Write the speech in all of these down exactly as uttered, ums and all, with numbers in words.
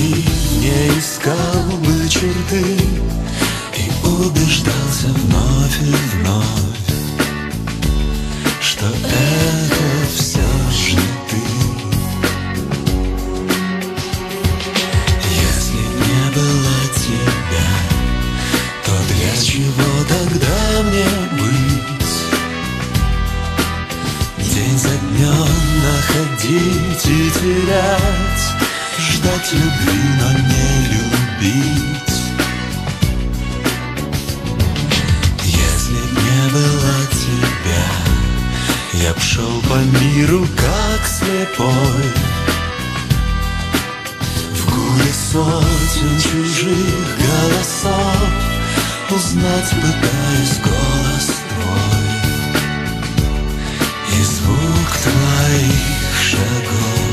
твои не искал бы черты и убеждался вновь и вновь, что это все же ты. Если не было тебя, то для чего тогда мне быть? День за днем находить и терять, ждать любви, но не любить. Если б не было тебя, я б шел по миру как слепой, в гуле сотен чужих голосов узнать пытаюсь голос твой и звук твоих шагов.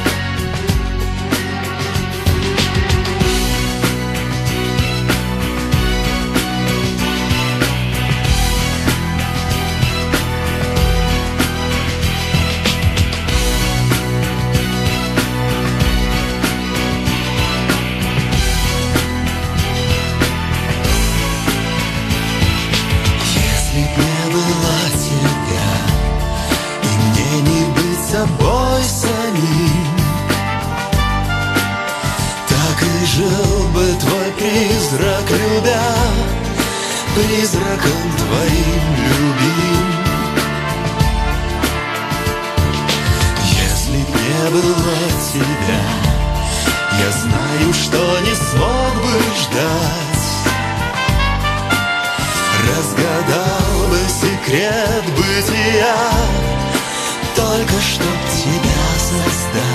Собой самим, так и жил бы твой призрак, любя, призраком твоим любим. Если б не было тебя, я знаю, что не смог бы ждать, разгадал бы секрет бытия, только чтоб тебя создать.